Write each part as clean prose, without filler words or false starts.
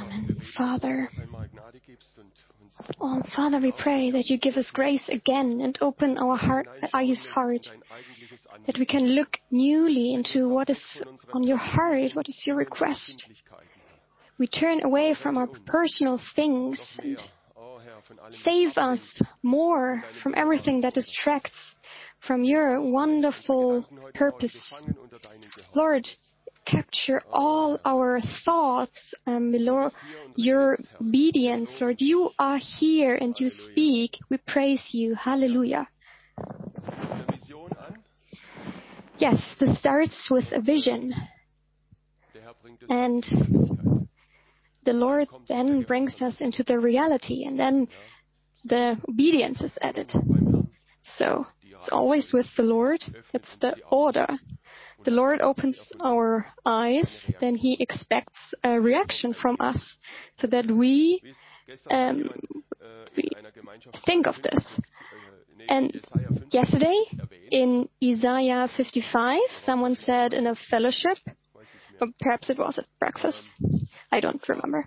Amen. Father, Father, we pray that you give us grace again and open our eyes, that we can look newly into what is on your heart, what is your request. We turn away from our personal things and save us more from everything that distracts from your wonderful purpose. Lord, capture all our thoughts below your obedience. Lord, you are here and you speak. We praise you. Hallelujah. Yes, this starts with a vision. And the Lord then brings us into the reality, and then the obedience is added. So it's always with the Lord. It's the order. The Lord opens our eyes, then He expects a reaction from us so that we think of this. And yesterday in Isaiah 55, someone said in a fellowship, or perhaps it was at breakfast, I don't remember,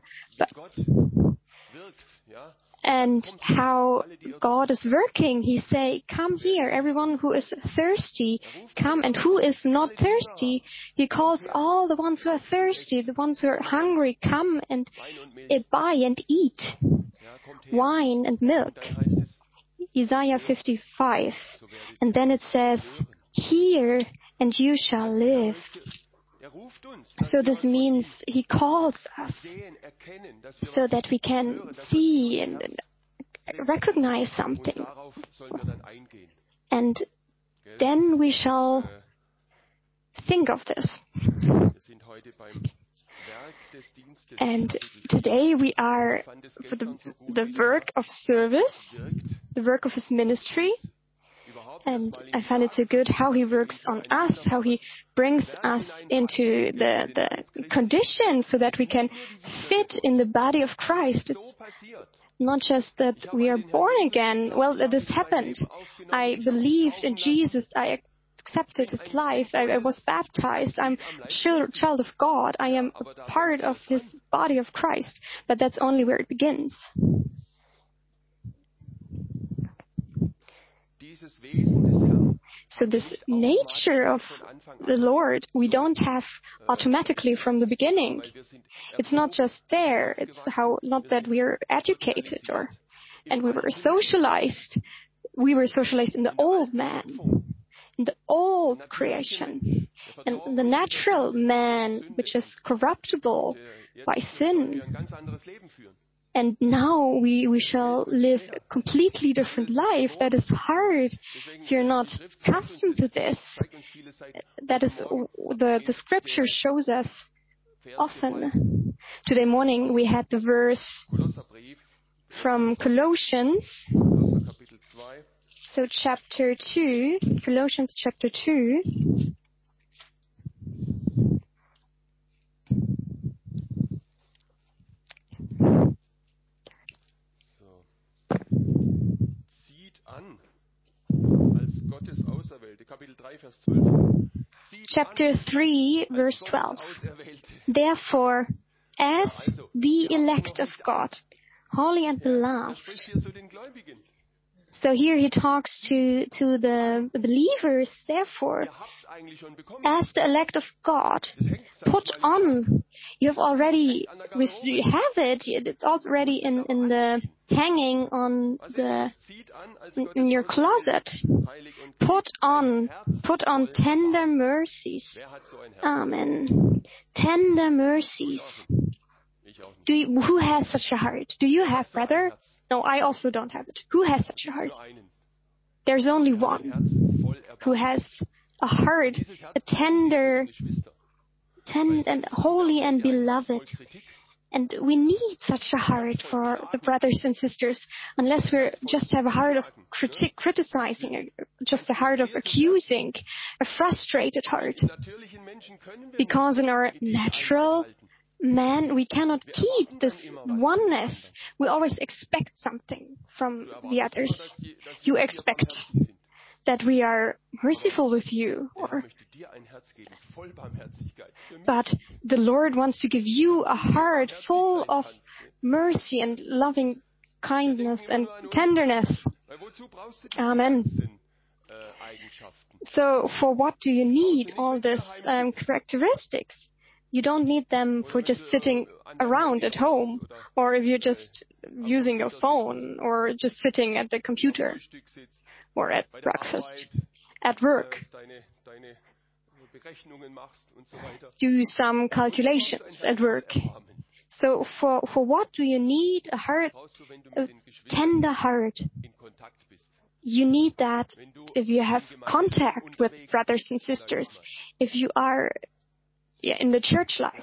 and how God is working. He say, come here, everyone who is thirsty, come, and who is not thirsty. He calls all the ones who are thirsty, the ones who are hungry, come and buy and eat wine and milk. Isaiah 55. And then it says, hear and you shall live. So this means He calls us so that we can see and recognize something. And then we shall think of this. And today we are for the work of service, the work of His ministry. And I find it so good how He works on us, how He brings us into the conditions so that we can fit in the body of Christ. It's not just that we are born again. Well, this happened. I believed in Jesus. I accepted His life. I was baptized. I'm a child of God. I am a part of His body of Christ. But that's only where it begins. So this nature of the Lord, we don't have automatically from the beginning. It's not just there. It's not that we are educated and we were socialized. We were socialized in the old man, in the old creation, and the natural man, which is corruptible by sin. And now we shall live a completely different life. That is hard if you're not accustomed to this. That is the scripture shows us often. Today morning we had the verse from Colossians. So chapter 2, Colossians chapter 2. Chapter 3, verse 12. Therefore, as the elect of God, holy and beloved. So here he talks to the believers, therefore, as the elect of God, put on. You have already, you have it, it's already in the hanging on in your closet. Put on tender mercies. Amen. Tender mercies. Who has such a heart? Do you have, brother? No, I also don't have it. Who has such a heart? There's only one who has a heart, a tender and holy and beloved. And we need such a heart for the brothers and sisters, unless we just have a heart of criticizing, just a heart of accusing, a frustrated heart. Because in our natural man, we cannot keep this oneness. We always expect something from the others. You expect that we are merciful with you, but the Lord wants to give you a heart full of mercy and loving kindness and tenderness. Amen. So for what do you need all these characteristics? You don't need them for just sitting around at home, or if you're just using your phone, or just sitting at the computer, or at breakfast, at work. Do some calculations at work. So for what do you need a heart, a tender heart? You need that if you have contact with brothers and sisters, if you are in the church life.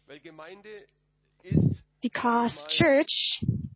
Because church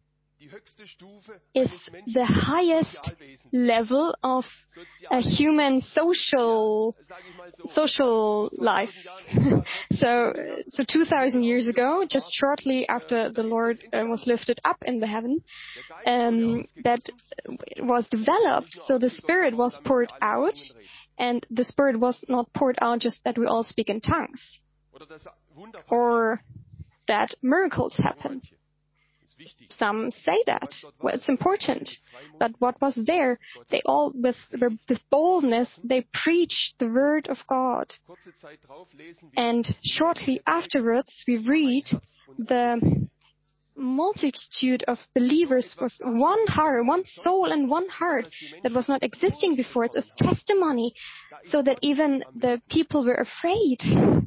is the highest level of a human social life. So 2,000 years ago, just shortly after the Lord was lifted up in the heaven, that was developed. So the Spirit was poured out, and the Spirit was not poured out just that we all speak in tongues, or that miracles happen. Some say that. Well, it's important. But what was there? They all, with boldness, they preached the word of God. And shortly afterwards, we read the multitude of believers was one heart, one soul and one heart that was not existing before. It's a testimony, so that even the people were afraid.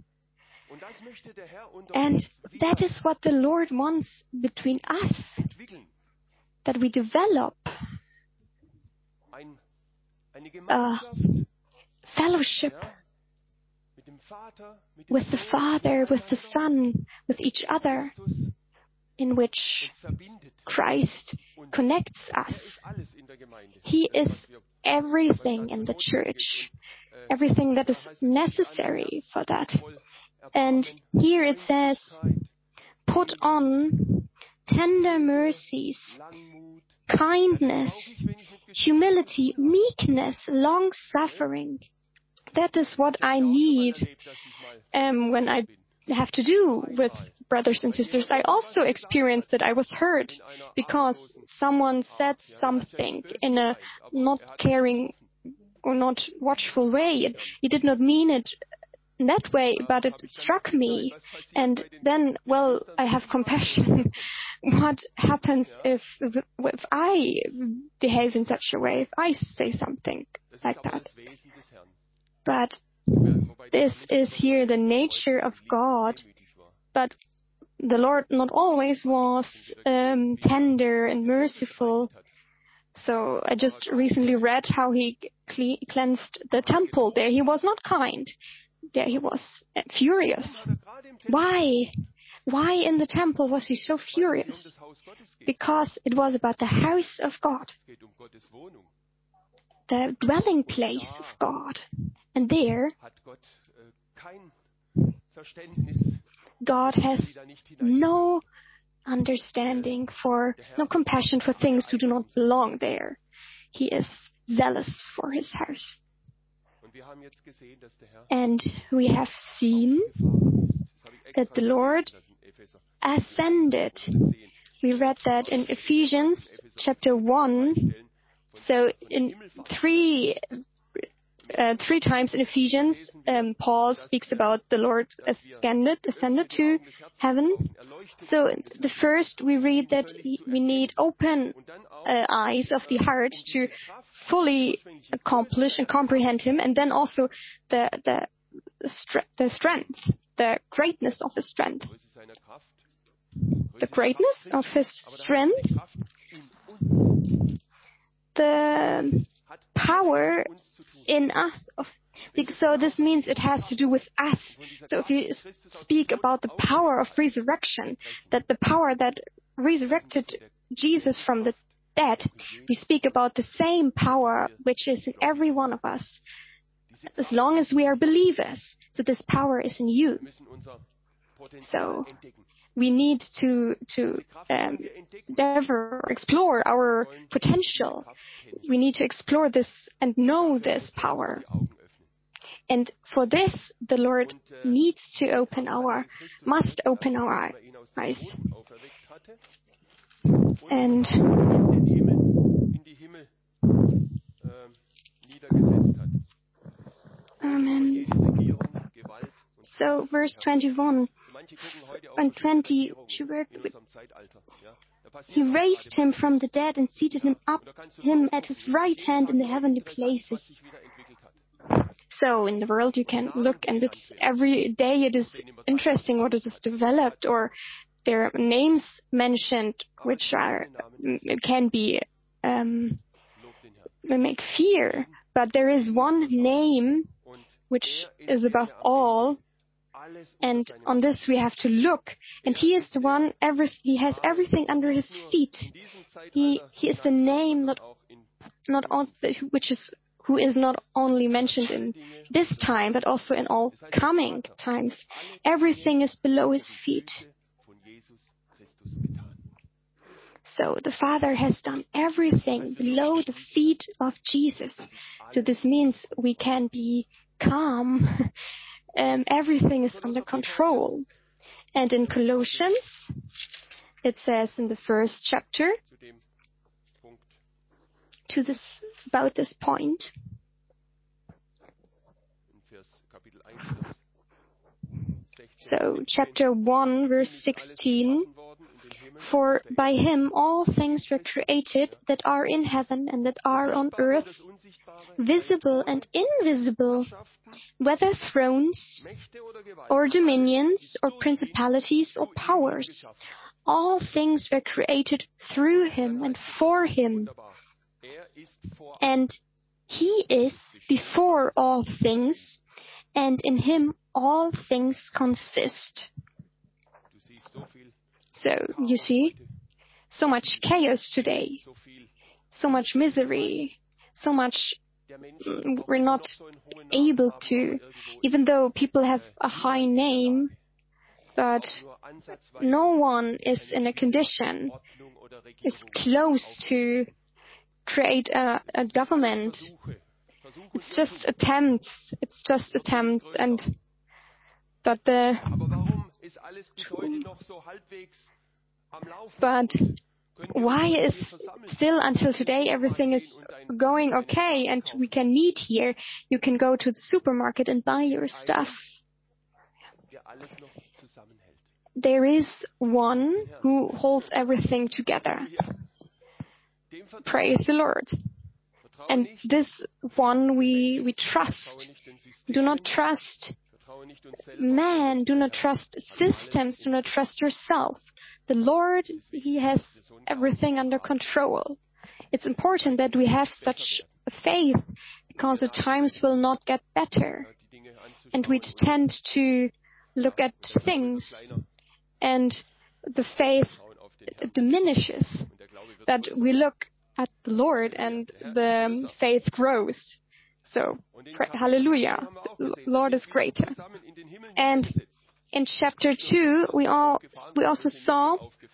And that is what the Lord wants between us, that we develop a fellowship with the Father, with the Son, with each other, in which Christ connects us. He is everything in the church, everything that is necessary for that. And here it says, put on tender mercies, kindness, humility, meekness, long-suffering. That is what I need when I have to do with brothers and sisters. I also experienced that I was hurt because someone said something in a not caring or not watchful way. He did not mean it that way, but it struck me. And then, well, I have compassion. What happens if I behave in such a way, if I say something like that? But this is here the nature of God. But the Lord not always was tender and merciful. So I just recently read how he cleansed the temple. There he was not kind. There he was furious. Why? Why in the temple was he so furious? Because it was about the house of God, the dwelling place of God. And there, God has no understanding no compassion for things who do not belong there. He is zealous for his house. And we have seen that the Lord ascended. We read that in Ephesians chapter 1. So in three times in Ephesians, Paul speaks about the Lord ascended to heaven. So the first we read that we need open eyes of the heart to fully accomplish and comprehend Him, and then also the strength, the greatness of His strength. The greatness of His strength, the power in us. So this means it has to do with us. So if you speak about the power of resurrection, that the power that resurrected Jesus from the dead, we speak about the same power which is in every one of us, as long as we are believers. So this power is in you. So we need to therefore explore our potential. We need to explore this and know this power. And for this, the Lord must open our eyes. And Amen. So verse 21 and 20, he raised him from the dead and seated him at his right hand in the heavenly places. So in the world you can look, and it's every day it is interesting what it is developed, or there are names mentioned which can be make fear. But there is one name which is above all, and on this we have to look. And he is the one, he has everything under his feet. He is the name who is not only mentioned in this time, but also in all coming times. Everything is below his feet. So the Father has done everything below the feet of Jesus. So this means we can be calm. Everything is under control. And in Colossians, it says in the first chapter, about this point. So chapter 1, verse 16. For by him all things were created that are in heaven and that are on earth, visible and invisible, whether thrones or dominions or principalities or powers. All things were created through him and for him. And he is before all things, and in him all things consist. So, you see, so much chaos today, so much misery, so much we're not able to, even though people have a high name, but no one is in a condition, is close to create a government. It's just attempts, but why is still until today everything is going okay and we can meet here? You can go to the supermarket and buy your stuff. There is one who holds everything together. Praise the Lord. And this one we trust. Do not trust man, do not trust systems, do not trust yourself. The Lord, he has everything under control. It's important that we have such faith, because the times will not get better. And we tend to look at things and the faith diminishes. But we look at the Lord and the faith grows. So, hallelujah, the Lord is greater. And in chapter 2, we also saw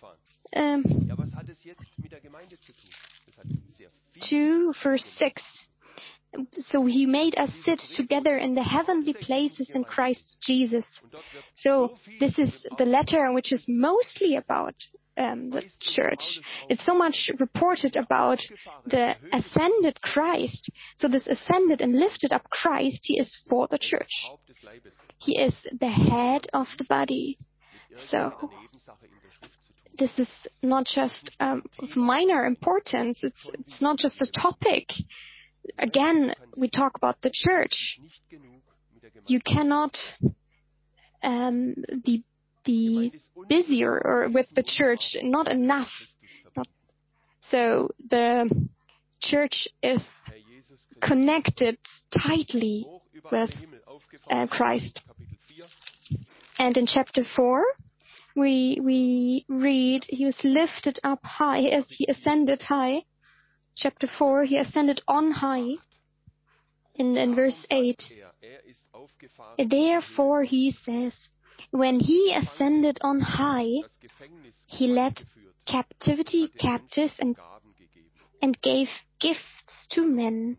2 verse 6. So he made us sit together in the heavenly places in Christ Jesus. So this is the letter which is mostly about the church. It's so much reported about the ascended Christ. So this ascended and lifted up Christ, he is for the church. He is the head of the body. So this is not just of minor importance. It's not just a topic. Again, we talk about the church. You cannot be busier or with the church, not enough. So the church is connected tightly with Christ. And in chapter 4, we read, he was lifted up high as he ascended high. Chapter 4, he ascended on high. In verse 8, therefore he says, When he ascended on high, he led captivity captive and gave gifts to men.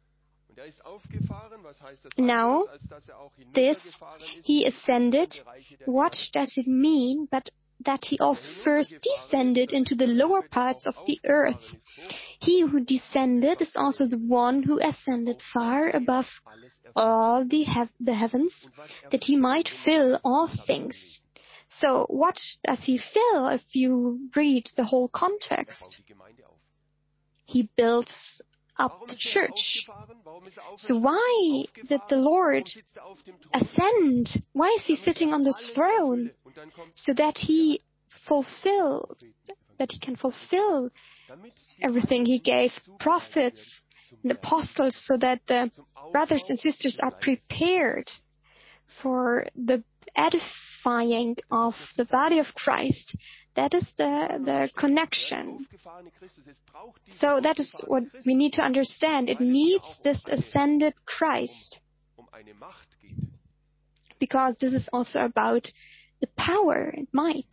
Now, this, he ascended, what does it mean but that he also first descended into the lower parts of the earth? He who descended is also the one who ascended far above all the heavens, that he might fill all things. So what does he fill if you read the whole context? He builds up the church. So why did the Lord ascend? Why is he sitting on this throne? So that he can fulfill everything he gave prophets and apostles, so that the brothers and sisters are prepared for the edifying of the body of Christ. That is the connection. So that is what we need to understand. It needs this ascended Christ. Because this is also about the power and might.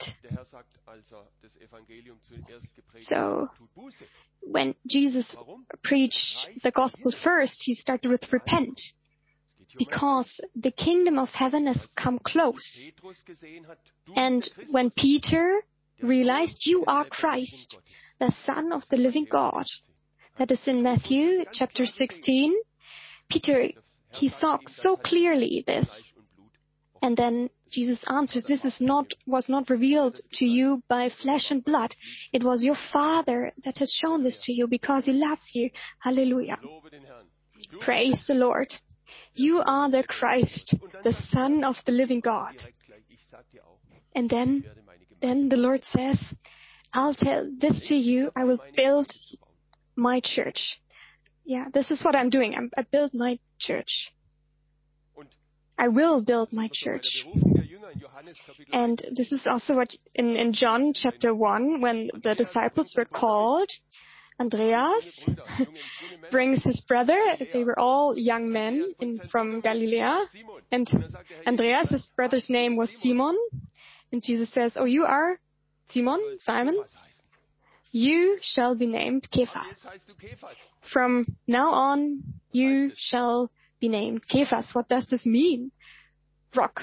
So, when Jesus preached the gospel first, he started with repent. Because the kingdom of heaven has come close. And when Peter realized, you are Christ, the Son of the living God. That is in Matthew chapter 16. Peter, he saw so clearly this. And then Jesus answers, this was not revealed to you by flesh and blood. It was your Father that has shown this to you because he loves you. Hallelujah. Praise the Lord. You are the Christ, the Son of the living God. And then the Lord says, I'll tell this to you, I will build my church. Yeah, this is what I'm doing. I build my church. I will build my church. And this is also what in John chapter 1, when the disciples were called, Andreas brings his brother. They were all young men from Galilee. And Andreas, his brother's name was Simon. And Jesus says, oh, you are Simon? You shall be named Kephas. From now on, you shall be named Kephas. What does this mean? Rock.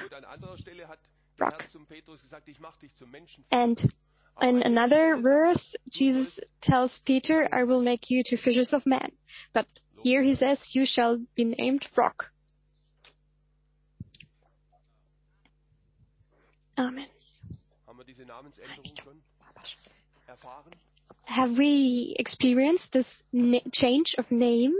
And in another verse, Jesus tells Peter, I will make you to fishers of men. But here he says, you shall be named Rock. Amen. Have we experienced this change of name?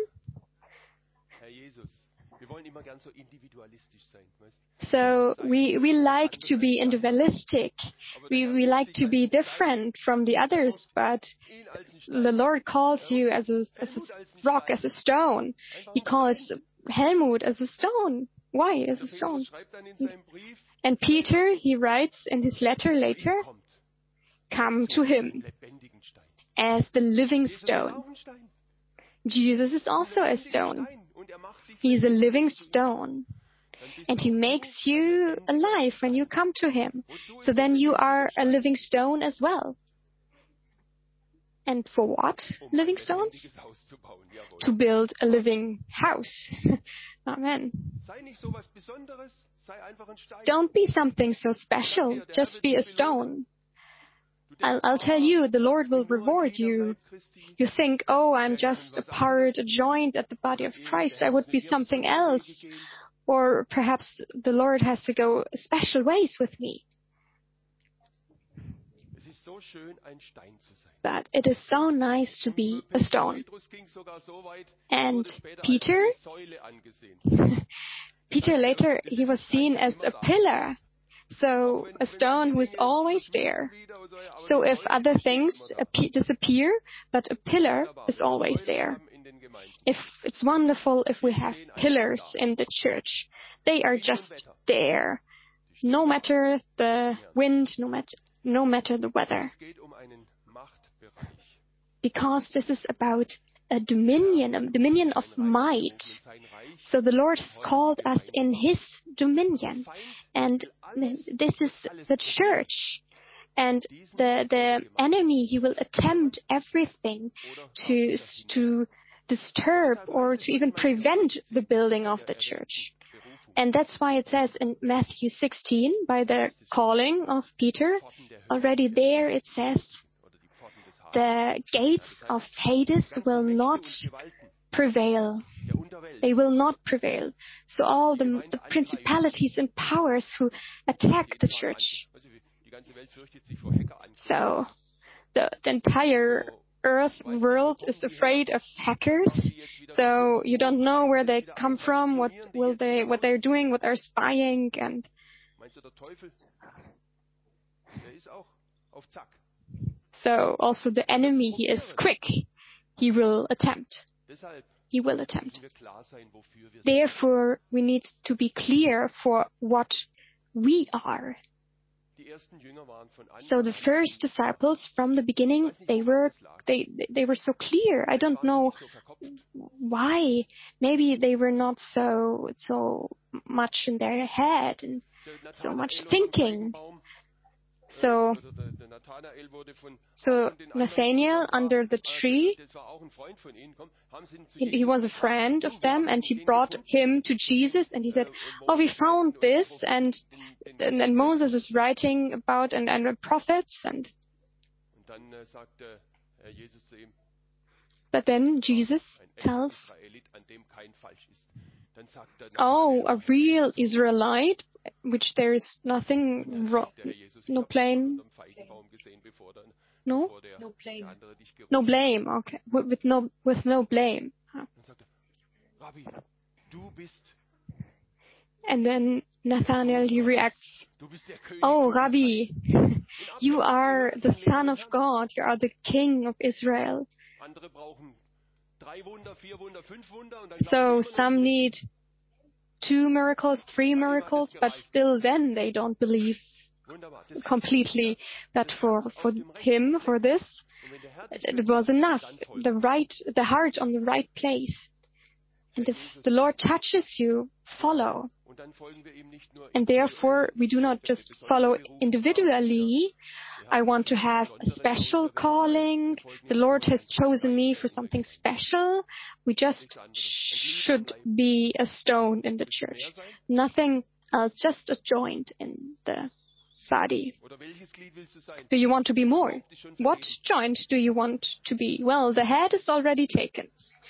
So we like to be individualistic. We like to be different from the others, but the Lord calls you as a rock, as a stone. He calls Helmut as a stone. Why as a stone? And Peter, he writes in his letter later, come to him as the living stone. Jesus is also a stone. He is a living stone. And he makes you alive when you come to him. So then you are a living stone as well. And for what, living stones? To build a living house. Amen. Don't be something so special. Just be a stone. I'll tell you, the Lord will reward you. You think, oh, I'm just a part, a joint at the body of Christ. I would be something else. Or perhaps the Lord has to go special ways with me. But it is so nice to be a stone. And Peter later, he was seen as a pillar. So a stone who is always there. So if other things disappear, but a pillar is always there. If it's wonderful if we have pillars in the church. They are just there. No matter the wind, no matter the weather. Because this is about a dominion of might. So the Lord has called us in His dominion. And this is the church. And the enemy, he will attempt everything to disturb or to even prevent the building of the church. And that's why it says in Matthew 16, by the calling of Peter, already there it says, the gates of Hades will not prevail. They will not prevail. So all the principalities and powers who attack the church. So the entire world is afraid of hackers. So you don't know where they come from, what they're doing, what they're spying, and so also the enemy, he is quick. He will attempt. Therefore, we need to be clear for what we are. So the first disciples from the beginning, they were so clear. I don't know why. Maybe they were not so much in their head and so much thinking. So Nathanael under the tree, he was a friend of them, and he brought him to Jesus, and he said, "Oh, we found this, and Moses is writing about, and the prophets, and." But then Jesus tells, "Oh, a real Israelite, which there is nothing wrong, no blame. No blame. Okay, with no blame." And then Nathanael, he reacts, "Oh, Rabbi, you are the Son of God. You are the King of Israel." So some need 2 miracles, 3 miracles, but still then they don't believe completely. But for him, for this, it was enough. The heart on the right place. And if the Lord touches you, follow. And therefore, we do not just follow individually. I want to have a special calling. The Lord has chosen me for something special. We just should be a stone in the church. Nothing else, just a joint in the body. Do you want to be more? What joint do you want to be? Well, the head is already taken.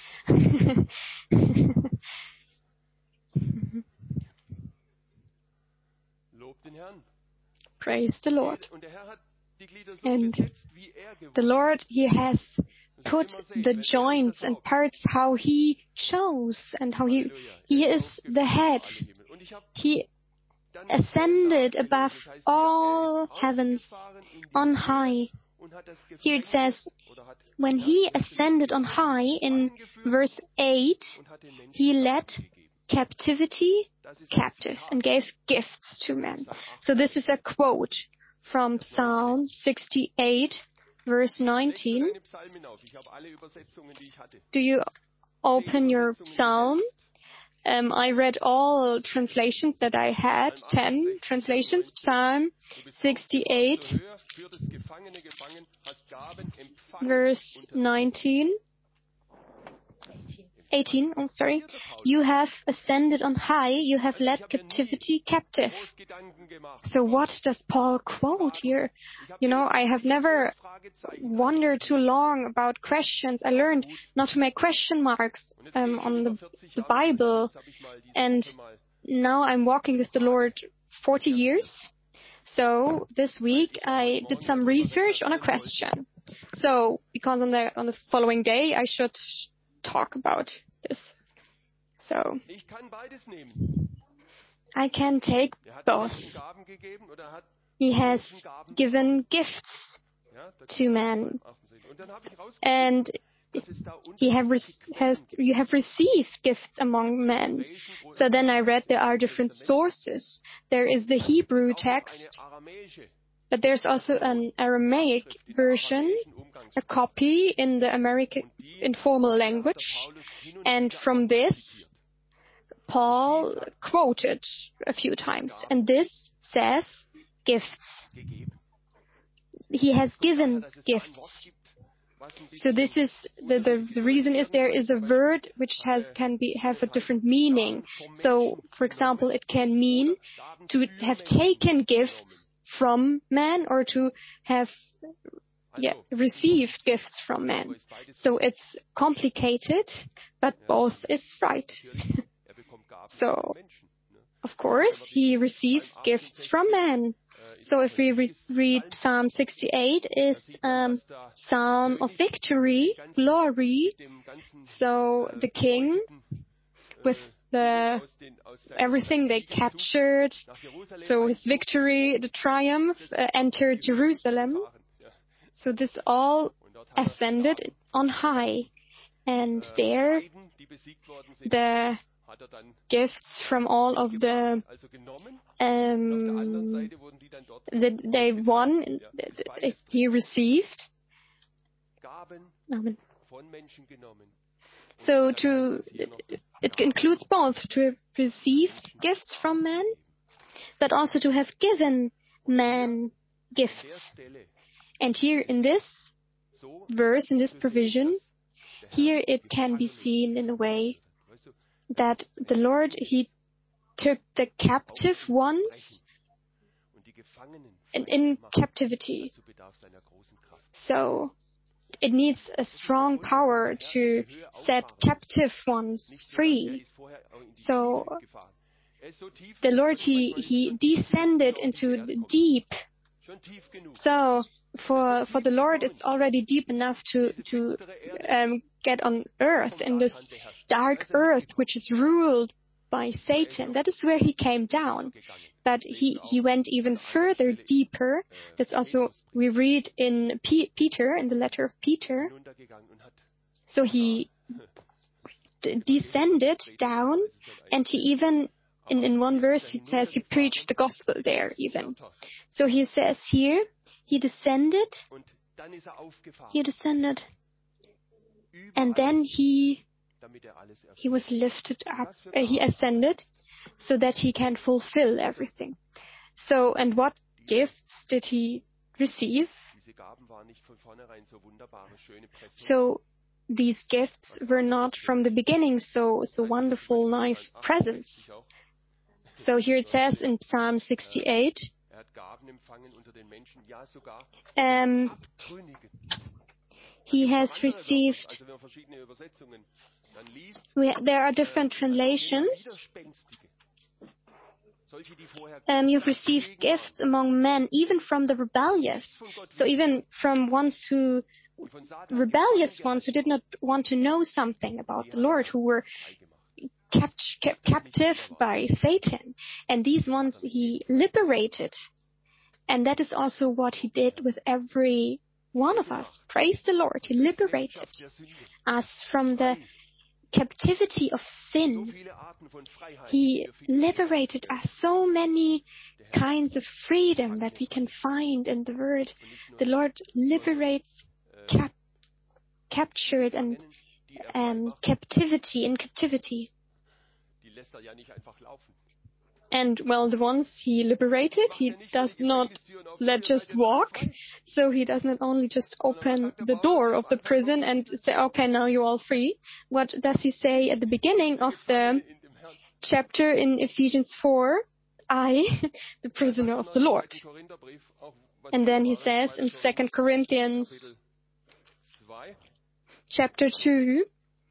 Praise the Lord. And the Lord, He has put the joints and parts how He chose and how He is the head. He ascended above all heavens on high. Here it says, when He ascended on high in verse 8, He led captivity captive and gave gifts to men. So this is a quote from Psalm 68, verse 19. Do you open your psalm? I read all translations that I had, 10 translations, Psalm 68, verse 19. 18, oh sorry. You have ascended on high, you have led captivity captive. So what does Paul quote here? You know, I have never wondered too long about questions. I learned not to make question marks on the Bible. And now I'm walking with the Lord 40 years. So this week I did some research on a question. So because on the following day I should talk about this. So I can take both. He has given gifts to men, and you have received gifts among men. So then I read there are different sources. There is the Hebrew text, But there's also an Aramaic version, a copy in the American informal language, and from this, Paul quoted a few times, and this says gifts. He has given gifts. So this is the reason is there is a word which have a different meaning. So, for example, it can mean to have taken gifts from man or to have received gifts from man. So it's complicated, but both is right. So, of course, he receives gifts from man. So if we read Psalm 68, is Psalm of victory, glory. So the king, with everything they captured, so his victory, the triumph, entered Jerusalem. So this all ascended on high. And there, the gifts from all of they won, he received. So it includes both to have received gifts from men, but also to have given man gifts. And here in this verse, in this provision, here it can be seen in a way that the Lord, He took the captive ones in captivity. So it needs a strong power to set captive ones free. So the Lord, He descended into the deep. So for the Lord, it's already deep enough to get on earth, in this dark earth which is ruled by Satan. That is where He came down. But he went even further, deeper. That's also, we read in Peter, in the letter of Peter. So He descended down, and He even, in one verse, it says He preached the gospel there even. So He says here, He descended, and then He was lifted up, He ascended, so that He can fulfill everything. So, and what gifts did He receive? So, these gifts were not from the beginning so wonderful, nice presents. So here it says in Psalm 68, He has received, there are different translations. You've received gifts among men, even from the rebellious. So even from rebellious ones who did not want to know something about the Lord, who were kept captive by Satan. And these ones He liberated. And that is also what He did with every one of us. Praise the Lord. He liberated us from the captivity of sin. He liberated us. So many kinds of freedom that we can find in the Word. The Lord liberates captured and captivity. And, well, the ones He liberated, He does not let just walk. So He does not only just open the door of the prison and say, okay, now you're all free. What does He say at the beginning of the chapter in Ephesians 4? I, the prisoner of the Lord. And then He says in 2 Corinthians chapter 2,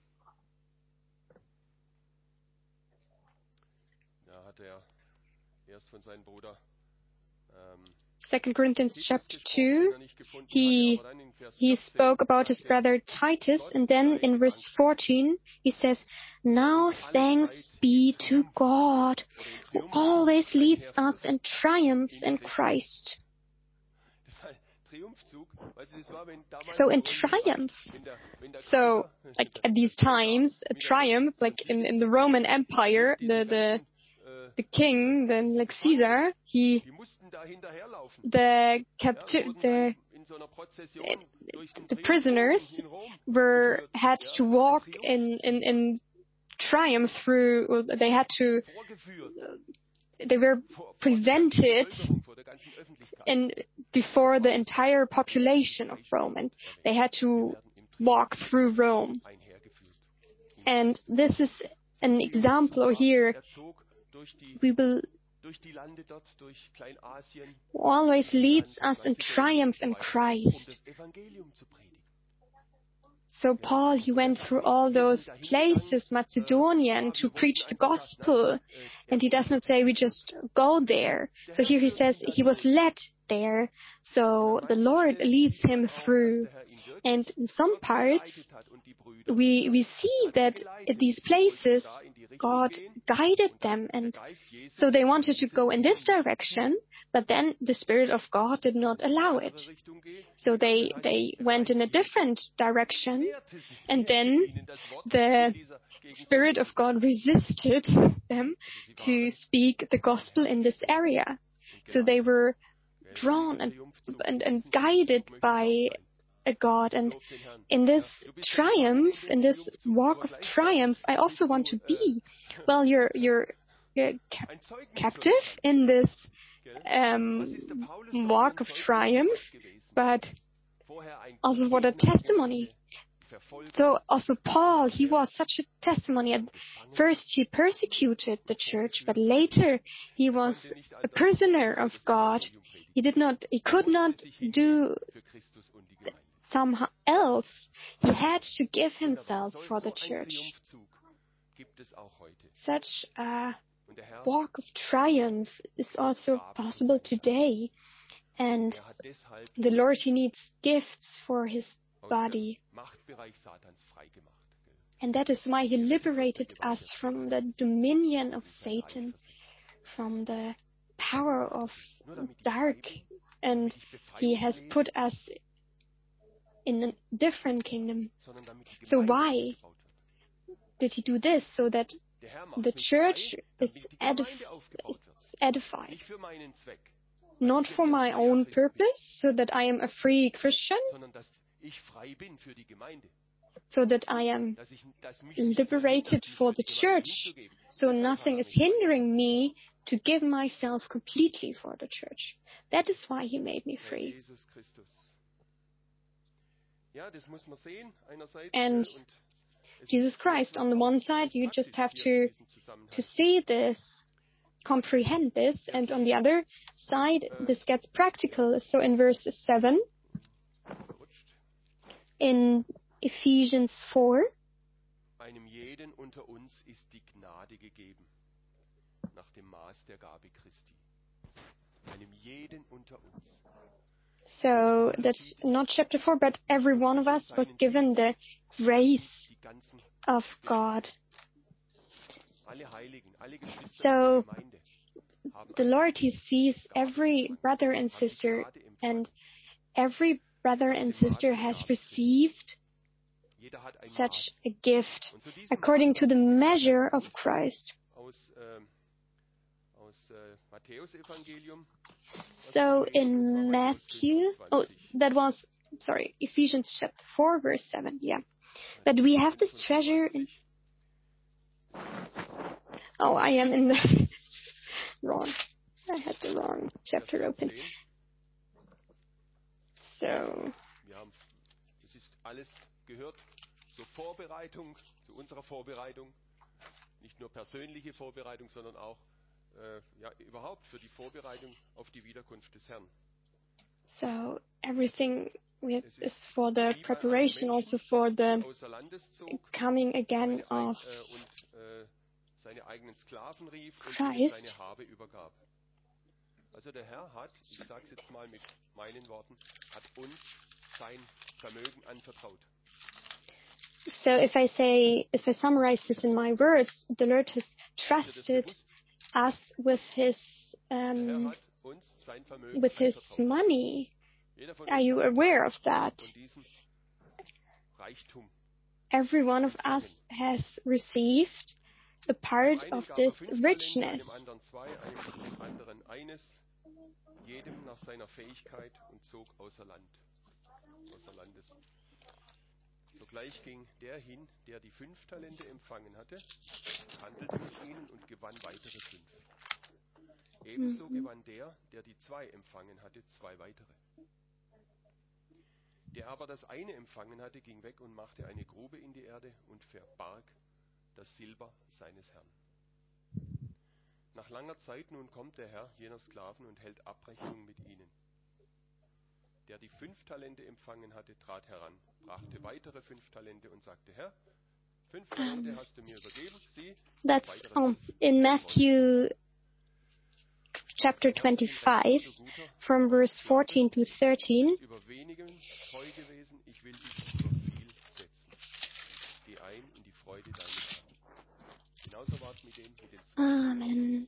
2 Corinthians chapter 2, he spoke about his brother Titus, and then in verse 14 he says, now thanks be to God, who always leads us in triumph in Christ. So in triumph. So, like at these times, a triumph, like in the Roman Empire, the the king, then like Caesar, the prisoners had to walk in triumph through. Well, they were presented before the entire population of Rome, and they had to walk through Rome. And this is an example here. We will always leads us in triumph in Christ. So Paul, he went through all those places, Macedonia, and to preach the gospel. And he does not say we just go there. So here he says he was led there. So the Lord leads him through. And in some parts, we see that at these places, God guided them. And so they wanted to go in this direction, but then the Spirit of God did not allow it. So they went in a different direction, and then the Spirit of God resisted them to speak the gospel in this area. So they were drawn and guided by a God. And in this triumph, in this walk of triumph, I also want to be. Well, you're captive in this walk of triumph, but also what a testimony. So also Paul, he was such a testimony. At first he persecuted the church, but later he was a prisoner of God. He could not do somehow else. He had to give himself for the church. Such a walk of triumph is also possible today. And the Lord, he needs gifts for his body. And that is why he liberated us from the dominion of Satan, from the power of dark. And he has put us in a different kingdom. So why did he do this? So that the church is edified. Not for my own purpose, so that I am a free Christian, so that I am liberated for the church, so nothing is hindering me to give myself completely for the church. That is why he made me free. And Jesus Christ, on the one side, you just have to see this, comprehend this, and on the other side, this gets practical. So in verse 7, in Ephesians 4, einem jeden unter uns ist die Gnade gegeben, nach dem Maß der Gabe Christi. Einem jeden unter uns. So that's not chapter 4, but every one of us was given the grace of God. So the Lord, he sees every brother and sister, and every brother and sister has received such a gift according to the measure of Christ. So in Ephesians chapter 4, verse 7, that we have this treasure in... Oh, I am in the wrong. I had the wrong chapter open. So... Es ist alles gehört zur Vorbereitung, zu unserer Vorbereitung. Nicht nur persönliche Vorbereitung, sondern auch überhaupt für die Vorbereitung auf die Wiederkunft des Herrn. So everything is for the preparation, also for the coming again of seine eigenen Sklaven rief und Christ. seine Habe übergab. Also der Herr hat, ich sage es jetzt mal mit meinen Worten, hat uns sein Vermögen anvertraut. So if I summarize this in my words, the Lord has trusted us with his money. Are you aware of that? Every one of us has received a part of this richness. Dem anderen zwei, dem anderen eines, jedem nach seiner Fähigkeit und zog außer Landes. Sogleich ging der hin, der die 5 Talente empfangen hatte, handelte mit ihnen und gewann weitere 5. Ebenso gewann der, der die 2 empfangen hatte, 2 weitere. Der aber das eine empfangen hatte, ging weg und machte eine Grube in die Erde und verbarg das Silber seines Herrn. Nach langer Zeit nun kommt der Herr jener Sklaven und hält Abrechnung mit ihnen. Der die 5 Talente empfangen hatte, trat heran, brachte weitere 5 Talente und sagte, Herr, 5 Talente hast du mir übergeben, sieh, That's in Matthew chapter 25, from verse 14 to 13. Über wenigem treu gewesen, ich will dich über viel setzen. Geh ein in die Freude deines Herrn. Genauso war es mit den Amen.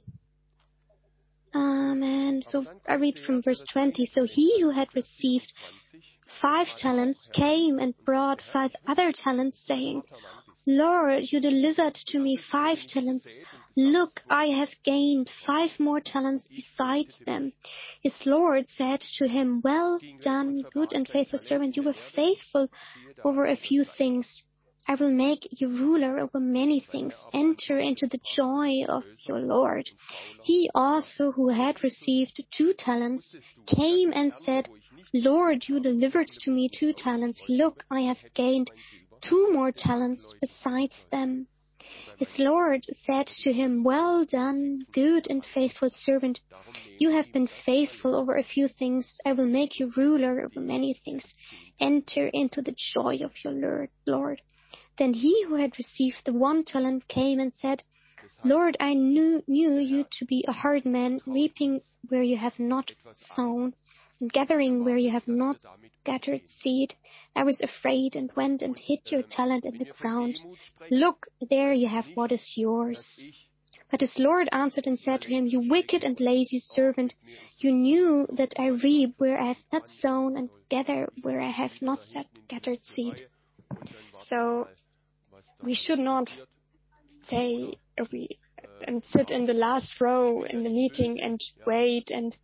Amen. So I read from verse 20. So he who had received 5 talents came and brought 5 other talents, saying, Lord, you delivered to me 5 talents. Look, I have gained 5 more talents besides them. His Lord said to him, Well done, good and faithful servant. You were faithful over a few things. I will make you ruler over many things. Enter into the joy of your Lord. He also, who had received 2 talents, came and said, Lord, you delivered to me 2 talents. Look, I have gained 2 more talents besides them. His Lord said to him, Well done, good and faithful servant. You have been faithful over a few things. I will make you ruler over many things. Enter into the joy of your Lord. Then he who had received the 1 talent came and said, Lord, I knew you to be a hard man, reaping where you have not sown, and gathering where you have not scattered seed. I was afraid and went and hid your talent in the ground. Look, there you have what is yours. But his Lord answered and said to him, You wicked and lazy servant, you knew that I reap where I have not sown and gather where I have not scattered seed. So we should not say and sit in the last row in the meeting and wait and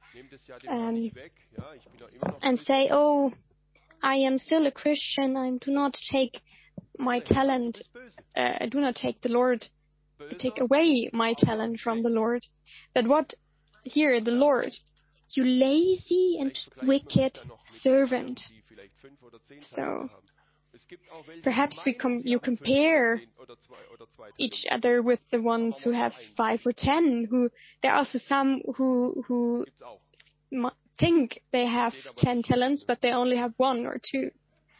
say, oh, I am still a Christian. I do not take my talent. I do not take take away my talent from the Lord. But what here, the Lord, you lazy and wicked servant. So perhaps you compare each other with the ones who have 5 or 10. There are also some who think they have 10 talents, but they only have 1 or 2.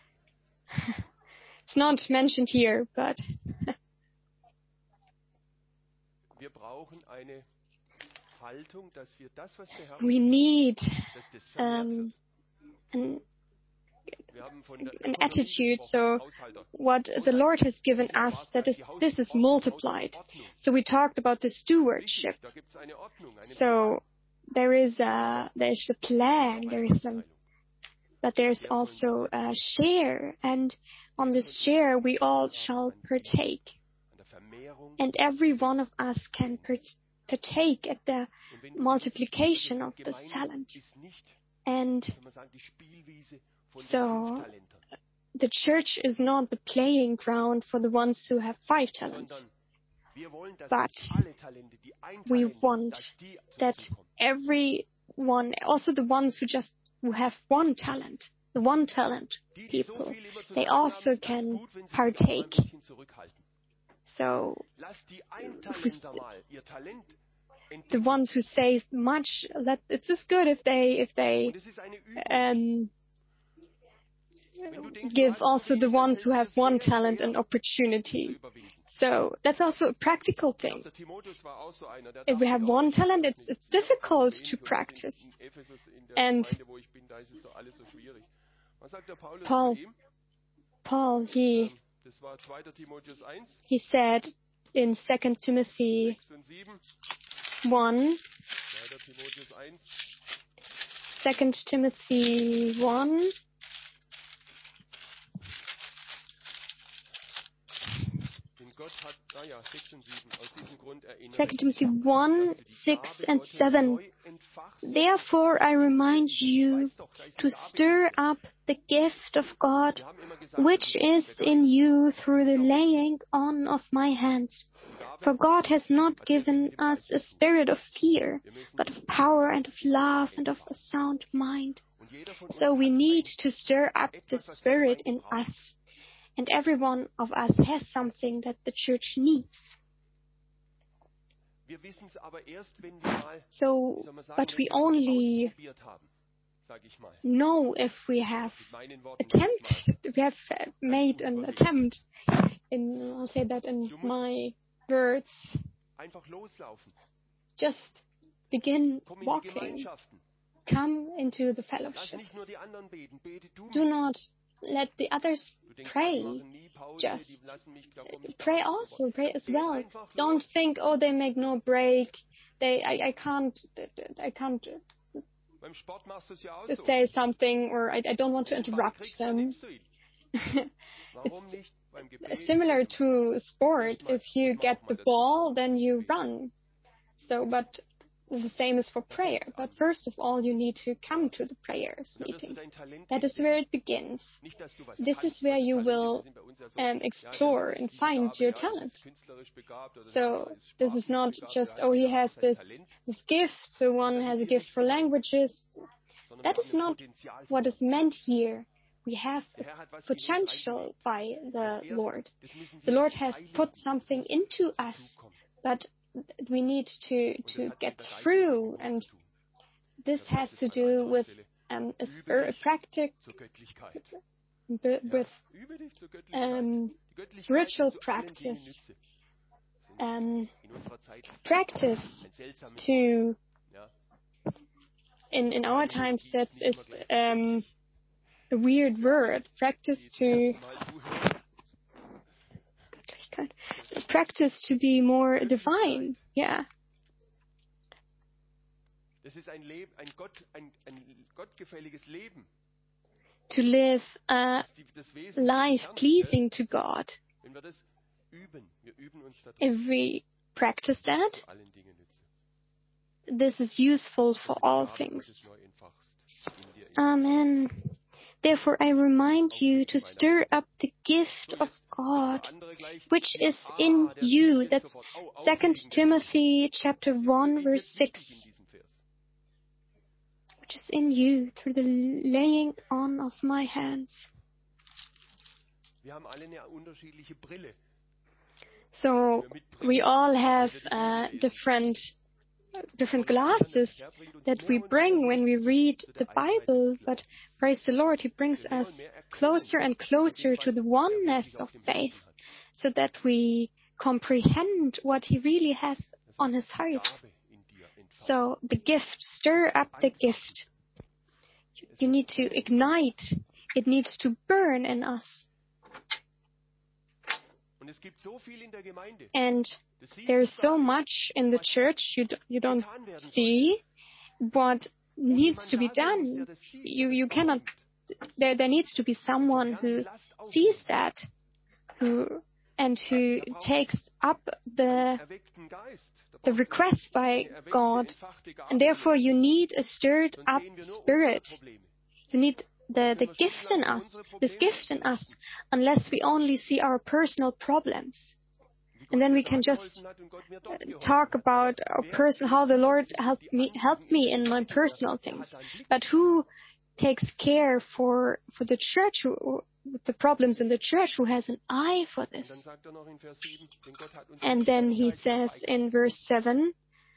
It's not mentioned here, but we need an attitude, so what the Lord has given us, this is multiplied. So we talked about the stewardship. So there's a plan, but there's also a share, and on this share we all shall partake. And every one of us can partake at the multiplication of this talent. And so the church is not the playing ground for the ones who have 5 talents. But we want that everyone, also the ones who have 1 talent, the 1 talent people, they also can partake. So the ones who save much, it's just good if they give also the ones who have 1 talent an opportunity. So that's also a practical thing. If we have 1 talent, it's difficult to practice. And Paul, he said in 2 Timothy 1, 2 Timothy 1, 2 Timothy 1, 6 and 7. Therefore I remind you to stir up the gift of God, which is in you through the laying on of my hands. For God has not given us a spirit of fear, but of power and of love and of a sound mind. So we need to stir up the spirit in us. And every one of us has something that the church needs. So, but we only know if we have made an attempt. I'll say that in my words. Just begin walking. Come into the fellowship. Do not let the others pray. Just pray also. Pray as well. Don't think, oh, they make no break. I can't say something, or I don't want to interrupt them. It's similar to sport. If you get the ball, then you run. But the same is for prayer. But first of all, you need to come to the prayers meeting. That is where it begins. This is where you will explore and find your talent. So this is not just, oh, he has this gift, so one has a gift for languages. That is not what is meant here. We have potential by the Lord. The Lord has put something into us, but we need to get through, and this has to do with spiritual practice. Practice to, in our times, that is a weird word. Practice to be more divine. Yeah. To live a life pleasing to God. If we practice that, this is useful for all things. Amen. Therefore I remind you to stir up the gift of God, which is in you. That's 2 Timothy chapter 1, verse 6. Which is in you through the laying on of my hands. So we all have different glasses that we bring when we read the Bible, but praise the Lord, He brings us closer and closer to the oneness of faith, so that we comprehend what He really has on His heart. So the gift, stir up the gift. You need to ignite. It needs to burn in us. And there is so much in the church you don't see what needs to be done. You cannot. There needs to be someone who sees that, who takes up the request by God, and therefore you need a stirred up spirit. You need the gift in us, this gift in us, unless we only see our personal problems. And then we can just talk about how the Lord helped me in my personal things. But who takes care for the church, the problems in the church, who has an eye for this? And then he says in verse 7,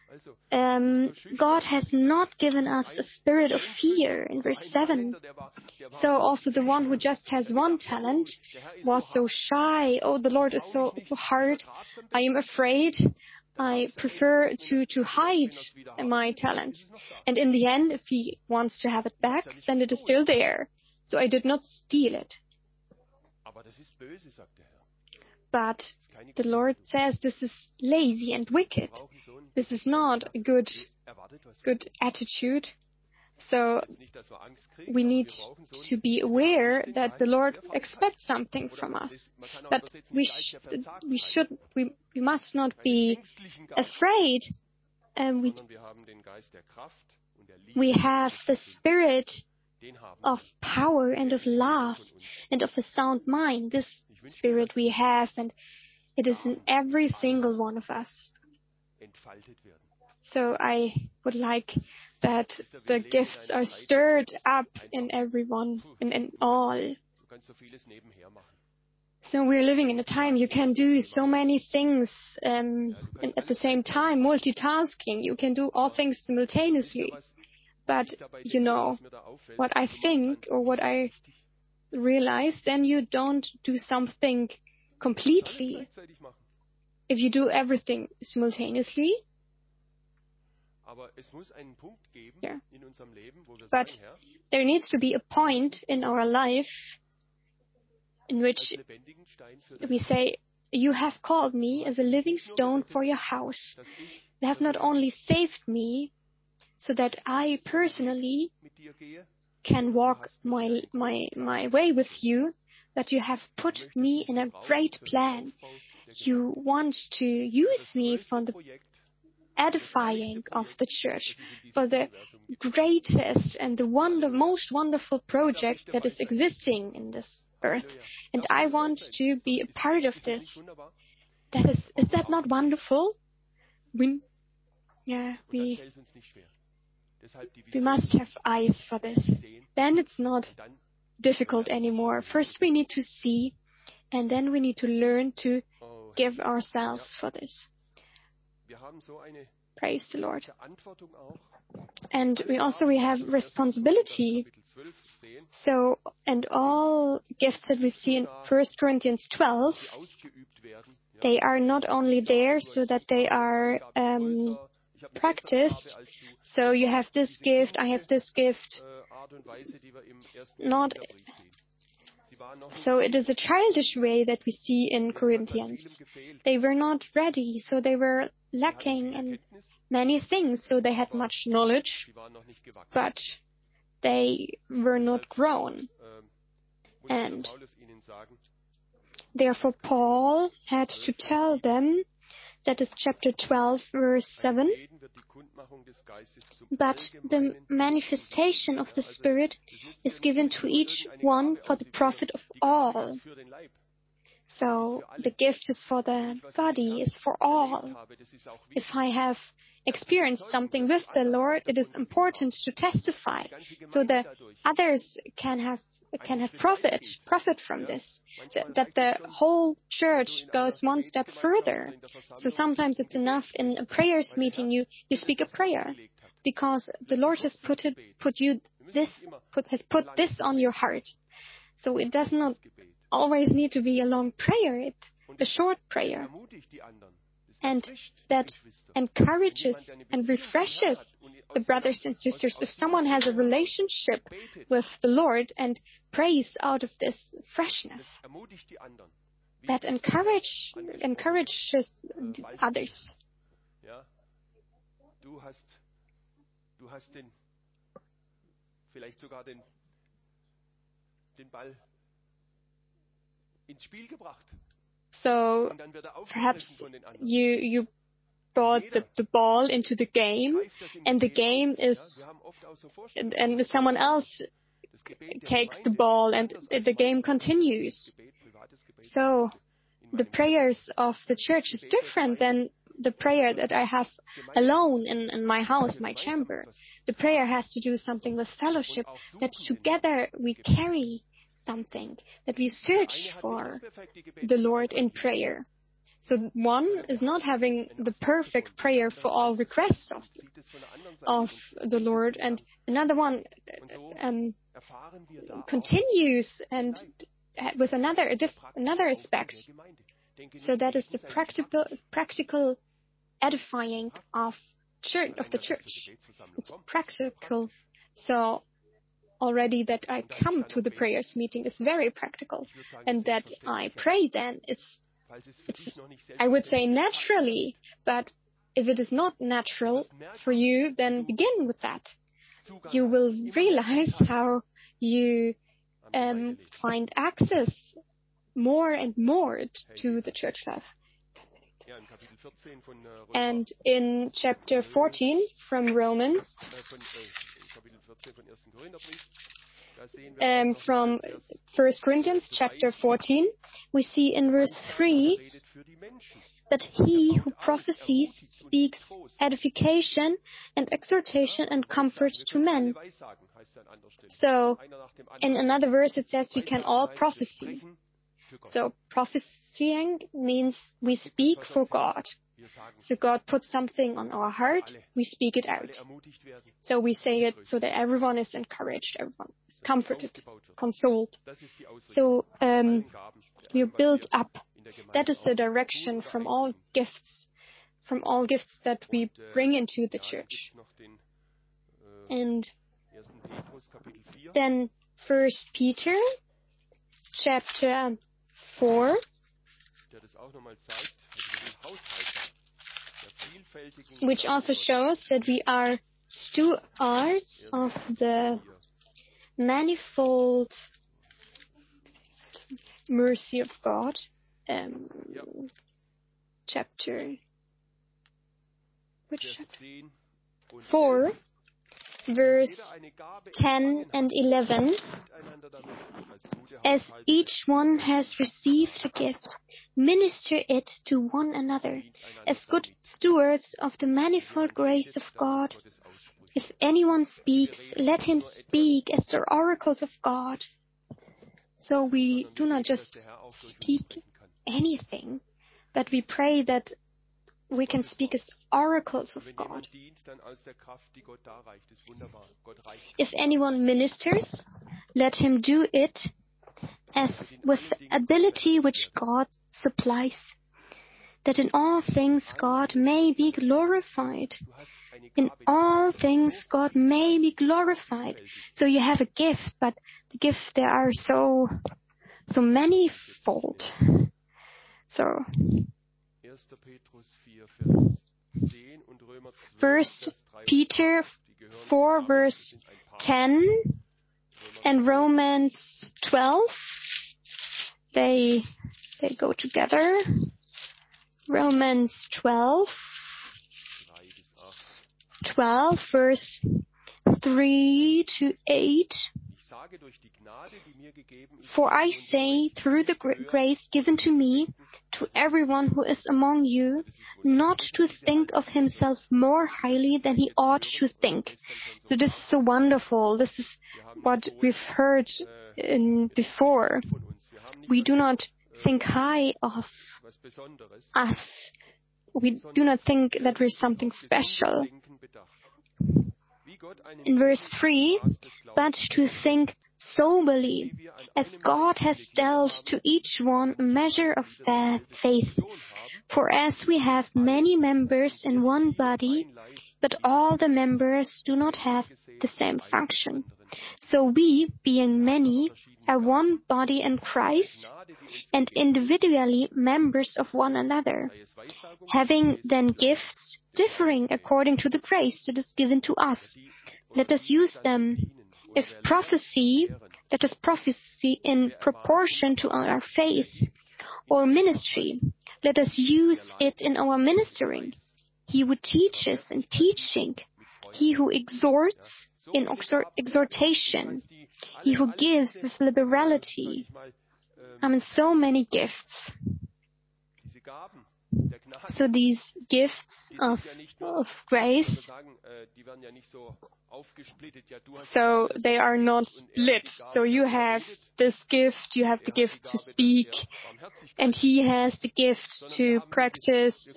God has not given us a spirit of fear, in verse 7. So also the one who just has one talent was so shy. Oh, the Lord is so hard. I am afraid. I prefer to hide my talent. And in the end, if he wants to have it back, then it is still there. So I did not steal it. But the Lord says this is lazy and wicked. This is not a good attitude. So we need to be aware that the Lord expects something from us. But we must not be afraid. We have the spirit of power and of love and of a sound mind. This spirit we have, and it is in every single one of us. So I would like that the gifts are stirred up in everyone and in all. So we're living in a time you can do so many things at the same time, multitasking. You can do all things simultaneously. But, you know, what I think or what I realize, then you don't do something completely. If you do everything simultaneously, yeah. But there needs to be a point in our life in which we say, you have called me as a living stone for your house. You have not only saved me so that I personally can walk my way with you, but you have put me in a great plan. You want to use me for the edifying of the church, for the greatest and the most wonderful project that is existing in this earth. And I want to be a part of this. Is that not wonderful? We must have eyes for this. Then it's not difficult anymore. First we need to see, and then we need to learn to give ourselves for this. Praise the Lord. And we have responsibility. So, and all gifts that we see in 1 Corinthians 12, they are not only there so that they are practiced. So you have this gift, I have this gift. So it is a childish way that we see in Corinthians. They were not ready, so they were lacking in many things. So they had much knowledge, but they were not grown. And therefore Paul had to tell them, that is chapter 12, verse 7, but the manifestation of the Spirit is given to each one for the profit of all. So the gift is for the body, is for all. If I have experienced something with the Lord, it is important to testify so that others can have profit from this, that the whole church goes one step further. So sometimes it's enough in a prayers meeting you speak a prayer because the Lord has put this on your heart. So it does not always need to be a long prayer, a short prayer. And that encourages and refreshes the brothers and sisters. If someone has a relationship with the Lord and prays out of this freshness, that encourages others. Du hast vielleicht sogar den Ball ins Spiel gebracht. So perhaps you brought the ball into the game, and the game is, and someone else takes the ball, and the game continues. So the prayers of the church is different than the prayer that I have alone in my house, my chamber. The prayer has to do something with fellowship, that together we carry something, that we search for the Lord in prayer. So one is not having the perfect prayer for all requests of the Lord, and another one continues and with another aspect. So that is the practical edifying of the church. It's practical. So already that I come to the prayers meeting is very practical, and that I pray then it's I would say naturally, but if it is not natural for you, then begin with that. you will realize how you find access more and more to the church life. And in chapter 14 from Romans, from 1 Corinthians chapter 14, we see in verse 3 that he who prophesies speaks edification and exhortation and comfort to men. So, in another verse it says we can all prophesy. So, prophesying means we speak for God. So God puts something on our heart, we speak it out. So we say it so that everyone is encouraged, everyone is comforted, consoled. So we're built up. That is the direction from all gifts that we bring into the church. And then 1 Peter chapter 4, which also shows that we are stewards of the manifold mercy of God. Chapter 4, verse 10 and 11. As each one has received a gift, minister it to one another, as good stewards of the manifold grace of God. If anyone speaks, let him speak as the oracles of God. So we do not just speak anything, but we pray that we can speak as oracles of God. If anyone ministers, let him do it as with ability which God supplies, that in all things God may be glorified. In all things God may be glorified. So you have a gift, but the gifts, they are so manifold. So 1 Peter 4 verse 10 and Romans 12, they go together. Romans 12 verse 3 to 8. For I say, through the grace given to me, to everyone who is among you, not to think of himself more highly than he ought to think. So this is so wonderful. This is what we've heard before. We do not think high of us. We do not think that we're something special. In verse 3, but to think soberly, as God has dealt to each one a measure of faith. For as we have many members in one body, but all the members do not have the same function. So we, being many, are one body in Christ, and individually members of one another, having then gifts differing according to the grace that is given to us. Let us use them. If prophecy, let us prophesy in proportion to our faith. Or ministry, let us use it in our ministering. He who teaches in teaching. He who exhorts in exhortation. He who gives with liberality. So many gifts. So these gifts of grace, so they are not split. So you have this gift, you have the gift to speak, and he has the gift to practice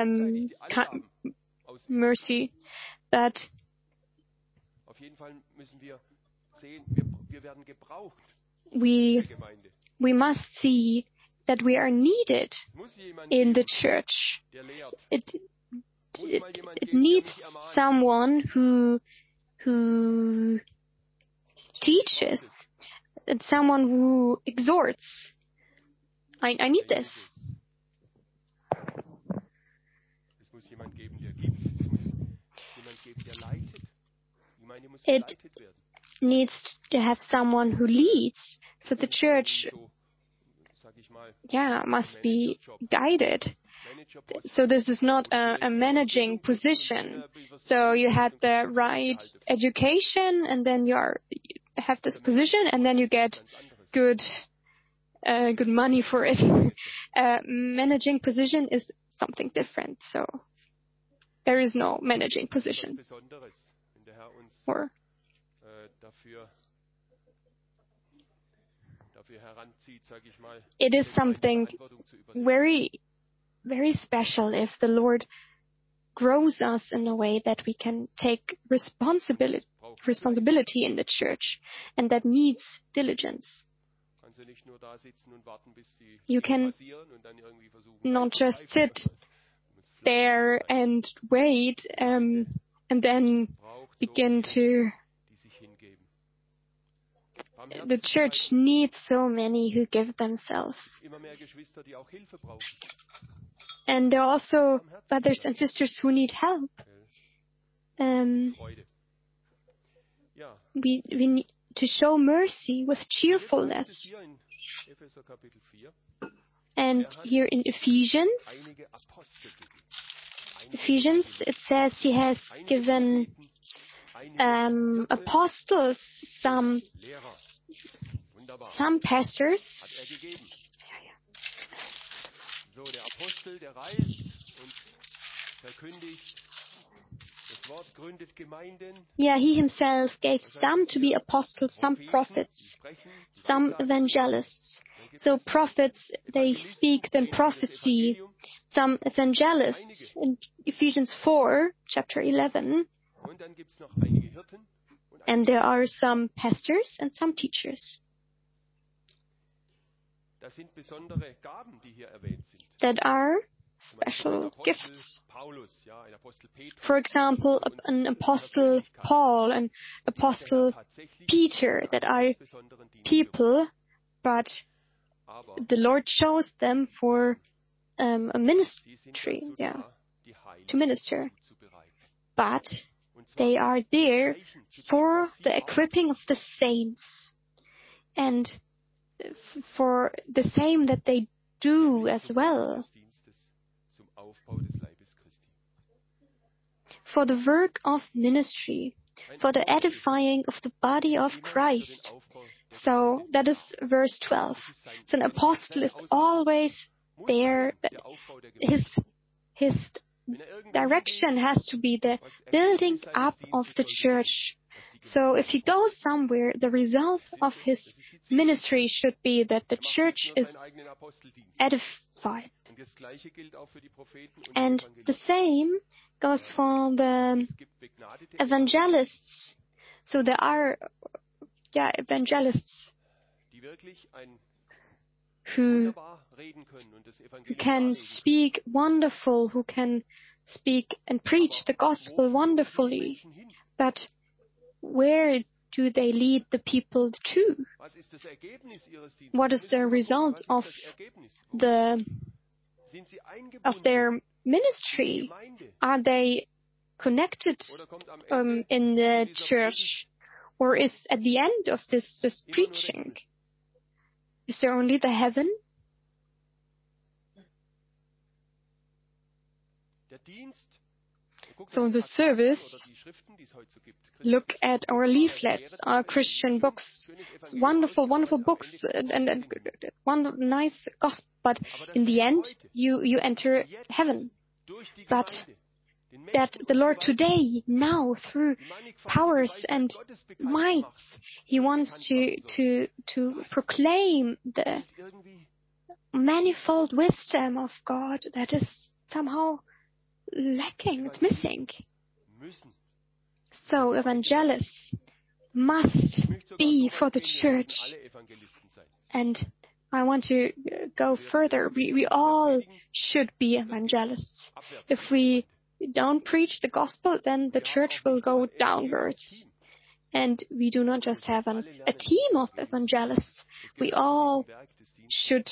mercy. But we must see that we are needed in the church. It needs someone who teaches, and someone who exhorts. I need this. Gemeinde muss it geleitet werden. needs to have someone who leads. So the church, So, sag ich mal, must be guided. Managerposten. So this is not a managing position. So you had the right education, and then you have this position, and then you get good money for it. Managing position is something different. So there is no managing position. Besonderes, wenn der Herr uns Or dafür heranzieht, sag ich mal, it is something Verantwortung zu übernehmen. very, very special if the Lord grows us in a way that we can take responsibility in the church, and that needs diligence. Kannst du nicht nur da sitzen und warten, bis die You can passieren und dann irgendwie versuchen, not just einzugreifen. sit there and wait, and then Braucht begin so to. viele, die sich hingeben. The church needs so many who give themselves. Immer mehr Geschwister, die auch Hilfe brauchen. And there are also brothers and sisters who need help. Freude. Ja, We need to show mercy with jetzt heißt es cheerfulness. hier in Epheser Kapitel 4, And here in Ephesians, einige Apostel gegeben. it says he has given Einige apostles, some Lehrer. Wunderbar. pastors. Hat gegeben. So, der Apostel, der reist und verkündigt. Das Wort gründet Gemeinden. Yeah, he himself gave some to be apostles, some prophets, some evangelists. So prophets, they speak then prophecy. Some evangelists in Ephesians 4, chapter 11. Und dann gibt's noch einige Hirten und And there are some pastors and some teachers. das sind besondere Gaben, die hier erwähnt sind. That are Zum Beispiel ein special Apostel gifts. Paulus, ja, ein Apostel Petrus. For example, an apostle Paul, an apostle Peter, that are Besonderen Dienst people, but Aber the Lord chose them for a sie sind ministry, dazu yeah, da, die Heiligen to minister. zuzubereiten. But Und zwar they are there Zeichen zu tun, for was sie the auch equipping of the saints and for the same that they do as zum well, Werk des Dienstes, zum Aufbau des Leibes Christi. for the work of ministry, Ein for the Apostel edifying of the body of immer für den Christ. Aufbau der So Gemeinde. that is verse 12. Das ist sein So an apostle is always muss there. sein, der Aufbau der Gemeinde. His Wenn irgendwo direction hingeht, has to be the was Ergebnis building seines up of Dienstes the sollte church. sein, dass die So Gemeinde if he goes somewhere, the result of his ministry should be that the Er macht church nicht nur is seinen eigenen Aposteldienst. edified. Und das Gleiche gilt auch für die Propheten und And die the Evangelisten. same goes for the Es gibt begnadete evangelists. So there are evangelists die wirklich ein who wunderbar reden können und das Evangelium can darlegen speak wonderful, who can speak and preach the gospel können. Wo führen die wonderfully. Menschen hin? But where do they lead the people to? Was ist das Ergebnis ihres Dienstes? What Wir is müssen the immer gucken, result was ist of das Ergebnis? Sind sie of eingebunden their in die ministry? Gemeinde? Are they connected Oder kommt am Ende in the dieser church? Or is at the end of this Predigt immer nur der preaching, Himmel? is there only the heaven? Der Dienst. Guck So dir die the Traktate service, oder die Schriften, die es heute so gibt. Look at our leaflets, our Christian books. It's wonderful, wonderful books and one nice gospel. But in the end, you enter heaven. Durch die But Gemeinde, den that Mächten the und Lord Gewalten, today, now through die mannigfaltige powers Weisheit and Gottes bekannt might, macht, He wants to proclaim the fehlt irgendwie manifold wisdom of God that is somehow lacking. It's missing. müssen. So evangelists must Ich möchte sogar be so for weit the gehen, wir müssen church. alle Evangelisten sein. And I want to go further. We all should be evangelists. If we don't preach the gospel, then the church will go downwards. And we do not just have a team of evangelists. We all should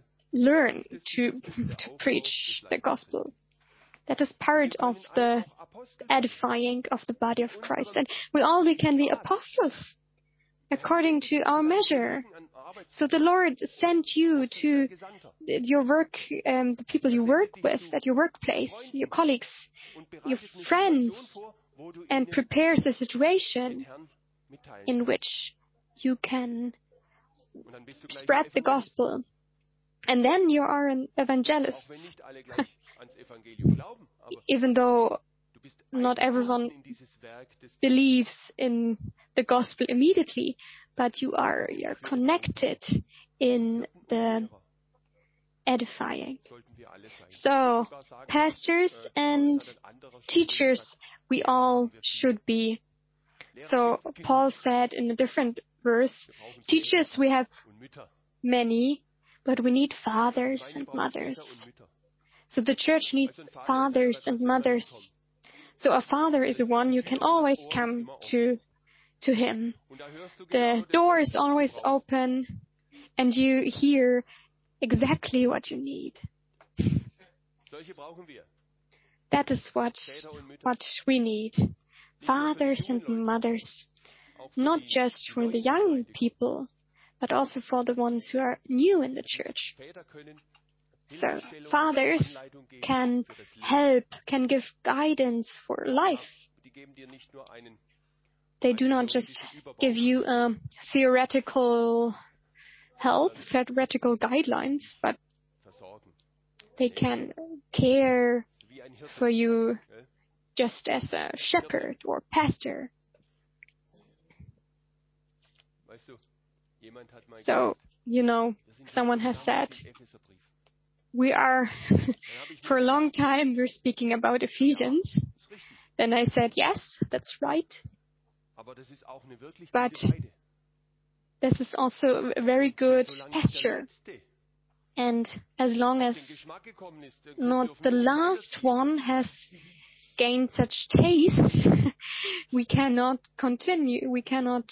learn to preach the gospel. That is part of the edifying of the body of Christ. And we can be apostles according to our measure. So the Lord sent you to your work, the people you work with at your workplace, your colleagues, your friends, and prepares a situation in which you can spread the gospel. And then you are an evangelist. Even though not everyone believes in the gospel immediately, but you're connected in the edifying. So, pastors and teachers, we all should be. So, Paul said in a different verse, teachers we have many, but we need fathers and mothers. So the church needs fathers and mothers. So a father is the one you can always come to him. The door is always open, and you hear exactly what you need. That is what we need. Fathers and mothers. Not just for the young people, but also for the ones who are new in the church. So, fathers can help, can give guidance for life. They do not just give you theoretical help, theoretical guidelines, but they can care for you just as a shepherd or pastor. So, someone has said, we are, for a long time, we're speaking about Ephesians. Then I said, yes, that's right. But this is also a very good pasture. And as long as not the last one has gained such taste, we cannot continue. We cannot.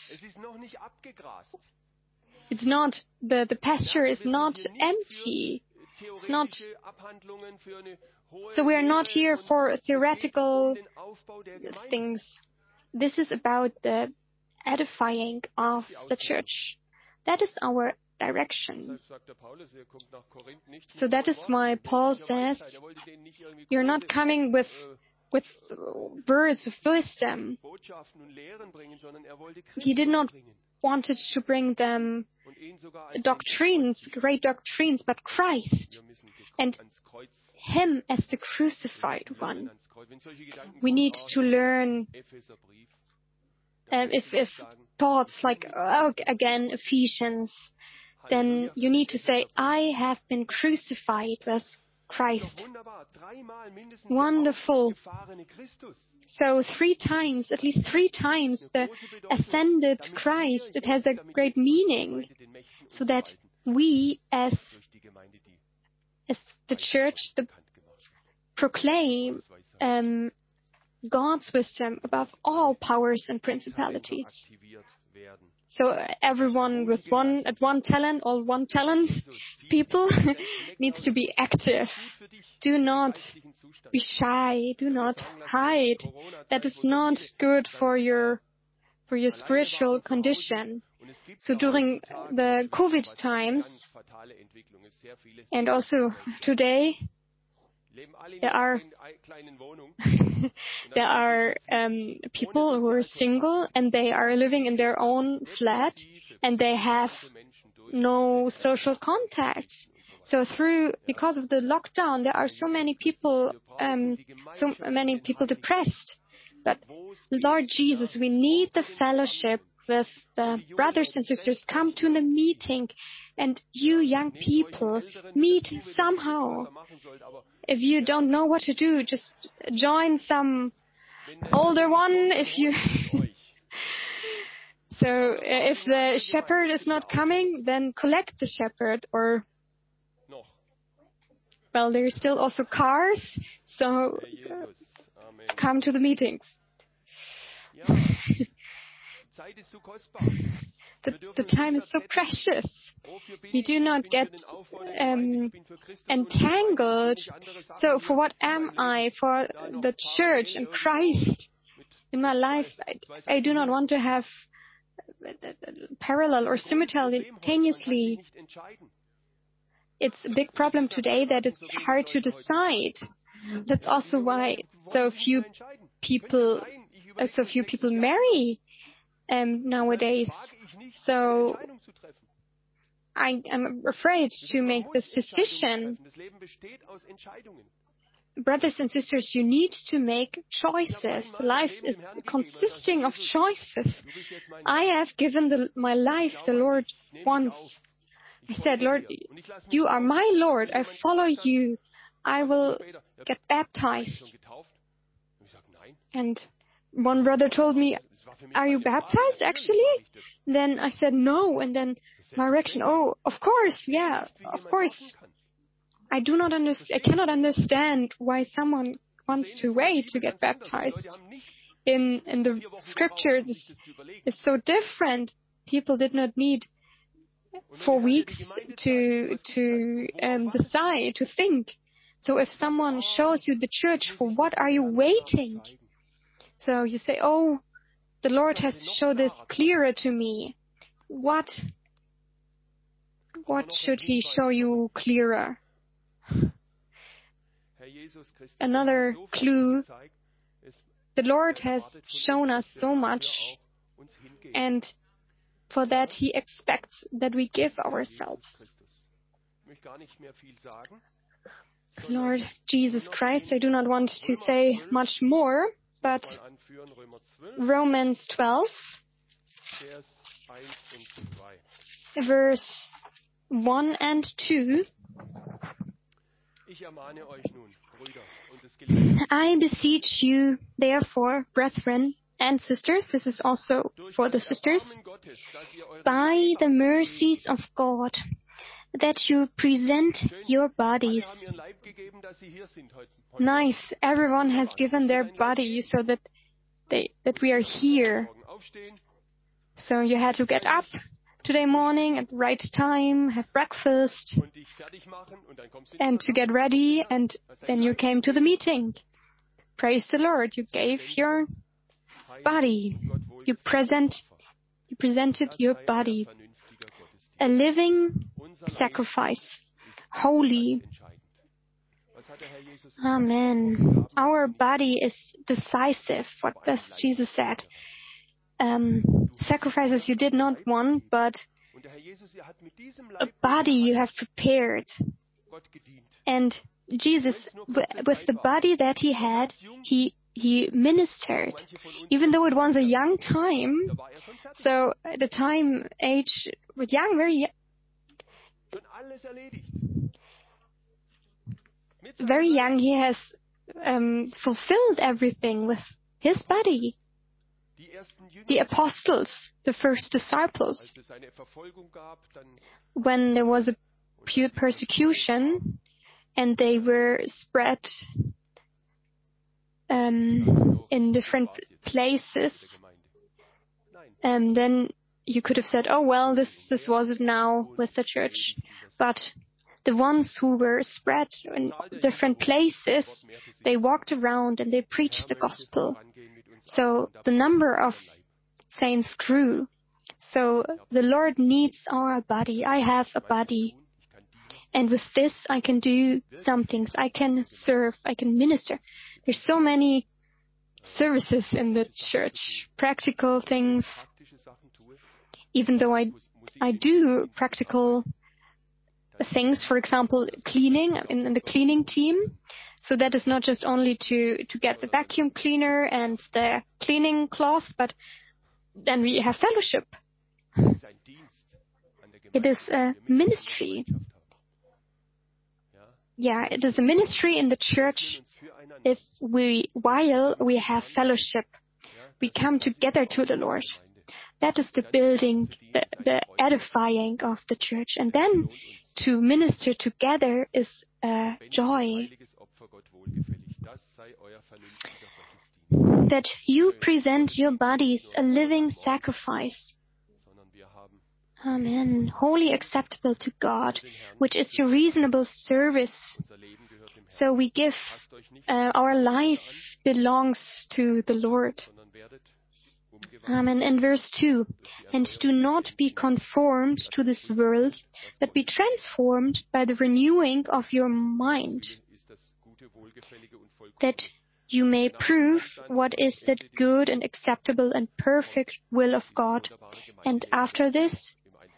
It's not, the pasture is not empty. It's not. So we are not here for theoretical things. This is about the edifying of the church. That is our direction. So that is why Paul says, you're not coming with words of wisdom. He did not wanted to bring them doctrines, great doctrines, but Christ and Him as the crucified one. We need to learn if thoughts like, again, Ephesians, then you need to say, I have been crucified with Christ. Wonderful. So at least three times, the ascended Christ, it has a great meaning, so that we as the church proclaim God's wisdom above all powers and principalities. So everyone with one talent, people needs to be active. Do not be shy. Do not hide. That is not good for your spiritual condition. So during the COVID times, and also today, there are people who are single and they are living in their own flat and they have no social contacts. So because of the lockdown, there are so many people depressed. But Lord Jesus, we need the fellowship with the brothers and sisters. Come to the meeting, and you young people meet somehow. If you don't know what to do, just join some older one. So if the shepherd is not coming, then collect the shepherd. Or, well, there are still also cars, so come to the meetings. The time is so precious. We do not get entangled. So for what am I? For the church and Christ in my life, I do not want to have parallel or simultaneously. It's a big problem today that it's hard to decide. That's also why so few people marry nowadays. So I'm afraid to make this decision. Brothers and sisters, you need to make choices. Life is consisting of choices. I have given my life the Lord once. I said, Lord, you are my Lord. I follow you. I will get baptized. And one brother told me, are you baptized actually? Then I said no. And then my reaction, oh, of course, yeah, of course. I cannot understand why someone wants to wait to get baptized. In the scripture, this is so different. People did not need 4 weeks to decide, to think. So if someone shows you the church, for what are you waiting? So you say, oh, the Lord has to show this clearer to me. What should He show you clearer? Another clue, the Lord has shown us so much, and for that He expects that we give ourselves. Lord Jesus Christ, I do not want to say much more, but Romans 12, verse 1 and 2. I beseech you, therefore, brethren and sisters, this is also for the sisters, by the mercies of God, that you present your bodies. Nice. Everyone has given their body so that we are here. So you had to get up today morning at the right time, have breakfast, and to get ready, and then you came to the meeting. Praise the Lord. You gave your body. You presented your body. A living sacrifice, holy. Amen. Our body is decisive. What does Jesus said? Sacrifices you did not want, but a body you have prepared. And Jesus, with the body that He had, He ministered. Even though it was a young time, so at the time, age, with young, very young, He has fulfilled everything with His body. The apostles, the first disciples, when there was a pure persecution and they were spread in different places, and then you could have said, oh well, this was it now with the church. But the ones who were spread in different places, they walked around and they preached the gospel. So the number of saints grew. So the Lord needs our body. I have a body. And with this, I can do some things. I can serve. I can minister. There's so many services in the church. Practical things. Even though I do practical things, for example, cleaning, in the cleaning team. So that is not just only to get the vacuum cleaner and the cleaning cloth, but then we have fellowship. It is a ministry. Yeah, it is a ministry in the church while we have fellowship. We come together to the Lord. That is the building, the edifying of the church. And then to minister together is joy. That you present your bodies a living sacrifice. Amen. Wholly acceptable to God, which is your reasonable service. So we give, our life belongs to the Lord. Amen. In verse 2, and do not be conformed to this world, but be transformed by the renewing of your mind, that you may prove what is that good and acceptable and perfect will of God. And after this,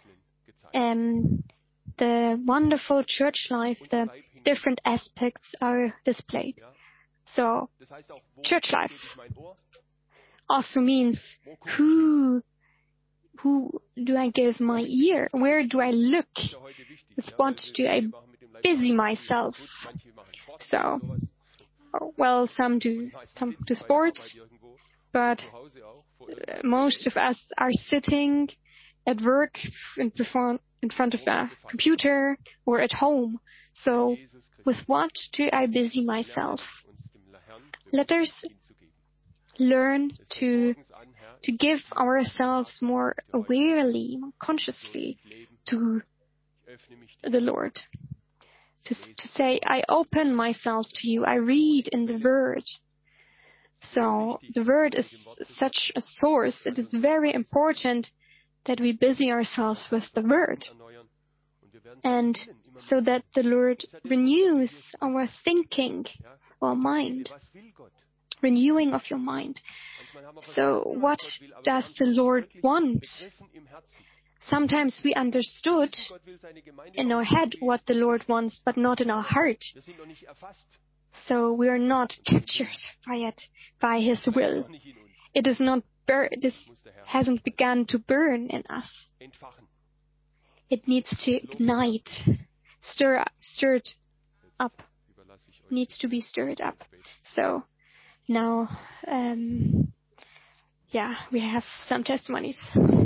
the wonderful church life, the different aspects are displayed. So, church life also means who do I give my ear? Where do I look? With what do I busy myself? So, well, some do sports, but most of us are sitting at work in front of a computer or at home. So, with what do I busy myself? Let us learn to give ourselves more awarely, more consciously to the Lord. To say, I open myself to you, I read in the Word. So, the Word is such a source, it is very important that we busy ourselves with the Word. And so that the Lord renews our thinking, our mind. Renewing of your mind. So, what does the Lord want? Sometimes we understood in our head what the Lord wants, but not in our heart. So we are not captured by it, by His will. It is not this hasn't begun to burn in us. It needs to ignite, stirred up. Needs to be stirred up. So now, we have some testimonies.